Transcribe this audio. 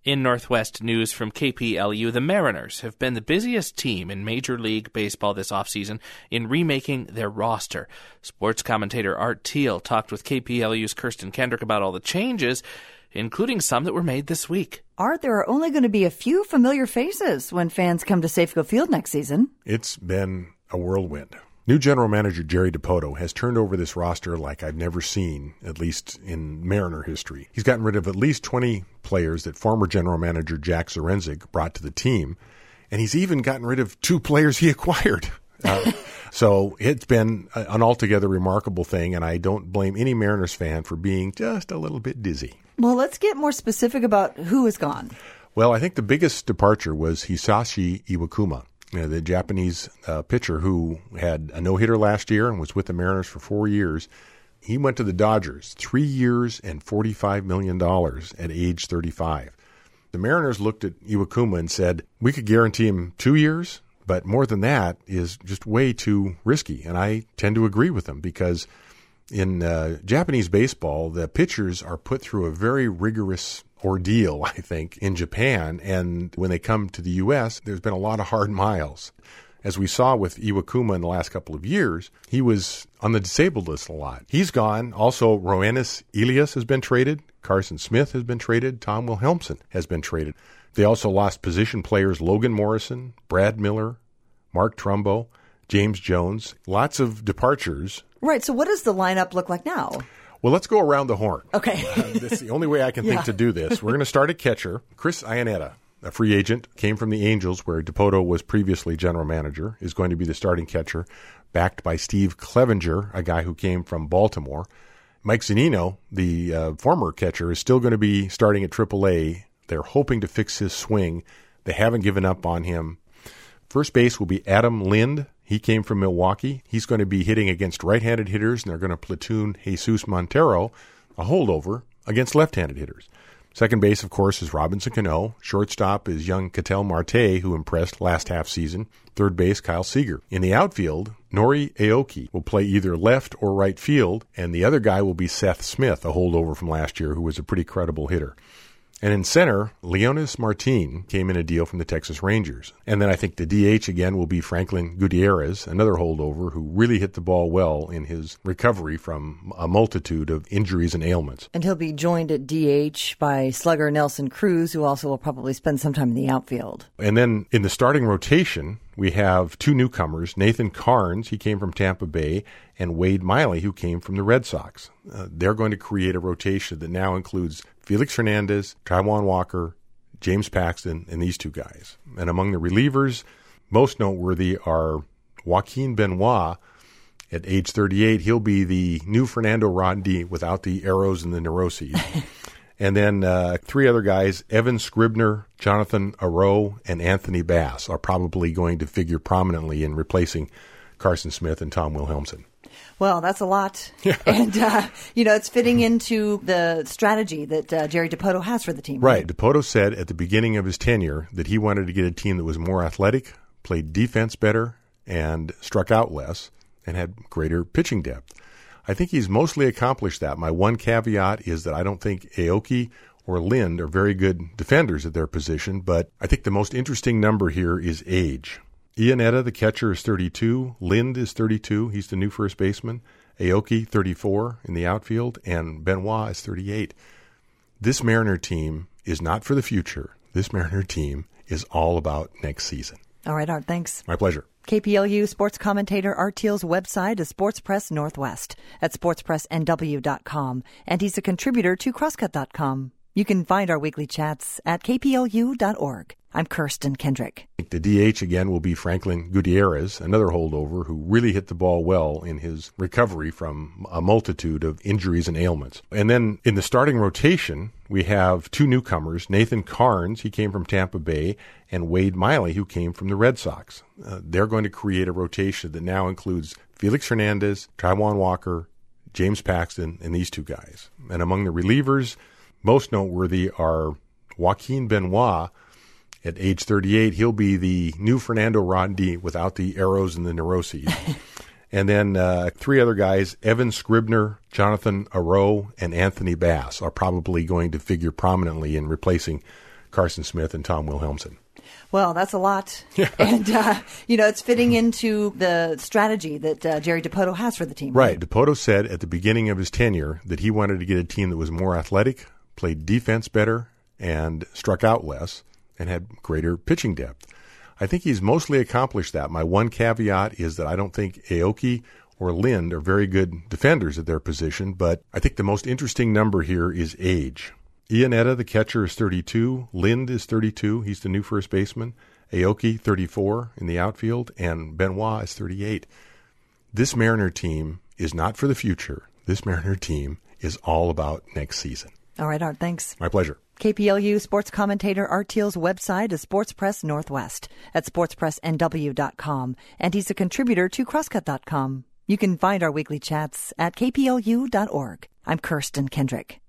In Northwest news from KPLU, the Mariners have been the busiest team in Major League Baseball this offseason in remaking their roster. Sports commentator Art Thiel talked with KPLU's Kirsten Kendrick about all the changes, including some that were made this week. Art, there are only going to be a few familiar faces when fans come to Safeco Field next season. It's been a whirlwind. New general manager Jerry Dipoto has turned over this roster like I've never seen, at least in Mariner history. He's gotten rid of at least 20 players that former general manager Jack Zarenzik brought to the team, and he's even gotten rid of 2 players he acquired. So it's been an altogether remarkable thing, and I don't blame any Mariners fan for being just a little bit dizzy. Well, let's get more specific about who is gone. Well, I think the biggest departure was Hisashi Iwakuma. The Japanese pitcher who had a no-hitter last year and was with the Mariners for 4 years. He went to the Dodgers, 3 years and $45 million at age 35. The Mariners looked at Iwakuma and said, we could guarantee him 2 years, but more than that is just way too risky. And I tend to agree with them because in Japanese baseball, the pitchers are put through a very rigorous ordeal, I think, in Japan. And when they come to the U.S., there's been a lot of hard miles. As we saw with Iwakuma in the last couple of years, he was on the disabled list a lot. He's gone. Also, Roenis Elias has been traded. Carson Smith has been traded. Tom Wilhelmsen has been traded. They also lost position players Logan Morrison, Brad Miller, Mark Trumbo, James Jones. Lots of departures. Right. So what does the lineup look like now? Well, let's go around the horn. Okay. That's the only way I can think to do this. We're going to start at catcher. Chris Iannetta, a free agent, came from the Angels, where Dipoto was previously general manager, is going to be the starting catcher, backed by Steve Clevenger, a guy who came from Baltimore. Mike Zunino, the former catcher, is still going to be starting at AAA. They're hoping to fix his swing. They haven't given up on him. First base will be Adam Lind. He came from Milwaukee. He's going to be hitting against right-handed hitters, and they're going to platoon Jesus Montero, a holdover, against left-handed hitters. Second base, of course, is Robinson Cano. Shortstop is young Ketel Marte, who impressed last half season. Third base, Kyle Seager. In the outfield, Nori Aoki will play either left or right field, and the other guy will be Seth Smith, a holdover from last year, who was a pretty credible hitter. And in center, Leonis Martin came in a deal from the Texas Rangers. And then I think the DH again will be Franklin Gutierrez, another holdover who really hit the ball well in his recovery from a multitude of injuries and ailments. And he'll be joined at DH by slugger Nelson Cruz, who also will probably spend some time in the outfield. And then in the starting rotation, we have 2 newcomers, Nathan Carnes, he came from Tampa Bay, and Wade Miley, who came from the Red Sox. They're going to create a rotation that now includes Felix Hernandez, Taijuan Walker, James Paxton, and these 2 guys. And among the relievers, most noteworthy are Joaquin Benoit. At age 38, he'll be the new Fernando Rodney without the arrows and the neuroses. And then 3 other guys, Evan Scribner, Jonathan Arrow, and Anthony Bass, are probably going to figure prominently in replacing Carson Smith and Tom Wilhelmsen. Well, that's a lot. Yeah. And, it's fitting into the strategy that Jerry Dipoto has for the team. Right. Dipoto said at the beginning of his tenure that he wanted to get a team that was more athletic, played defense better, and struck out less, and had greater pitching depth. I think he's mostly accomplished that. My one caveat is that I don't think Aoki or Lind are very good defenders at their position, but I think the most interesting number here is age. Iannetta, the catcher, is 32. Lind is 32. He's the new first baseman. Aoki, 34 in the outfield, and Benoit is 38. This Mariner team is not for the future. This Mariner team is all about next season. All right, Art, thanks. My pleasure. KPLU sports commentator Art Thiel's website is Sports Press Northwest at sportspressnw.com, and he's a contributor to crosscut.com. You can find our weekly chats at kplu.org. I'm Kirsten Kendrick. The DH again will be Franklin Gutierrez, another holdover who really hit the ball well in his recovery from a multitude of injuries and ailments. And then in the starting rotation, we have 2 newcomers, Nathan Carnes, he came from Tampa Bay, and Wade Miley, who came from the Red Sox. They're going to create a rotation that now includes Felix Hernandez, Taijuan Walker, James Paxton, and these 2 guys. And among the relievers, most noteworthy are Joaquin Benoit. At age 38, he'll be the new Fernando Rodney without the arrows and the neuroses. And then 3 other guys, Evan Scribner, Jonathan Arrow, and Anthony Bass, are probably going to figure prominently in replacing Carson Smith and Tom Wilhelmsen. Well, that's a lot. Yeah. And, it's fitting into the strategy that Jerry Dipoto has for the team. Right. Dipoto said at the beginning of his tenure that he wanted to get a team that was more athletic, played defense better, and struck out less, and had greater pitching depth. I think he's mostly accomplished that. My one caveat is that I don't think Aoki or Lind are very good defenders at their position, but I think the most interesting number here is age. Iannetta, the catcher, is 32. Lind is 32. He's the new first baseman. Aoki, 34 in the outfield. And Benoit is 38. This Mariner team is not for the future. This Mariner team is all about next season. All right, Art, thanks. My pleasure. KPLU sports commentator Art Thiel's website is Sports Press Northwest at sportspressnw.com, and he's a contributor to crosscut.com. You can find our weekly chats at kplu.org. I'm Kirsten Kendrick.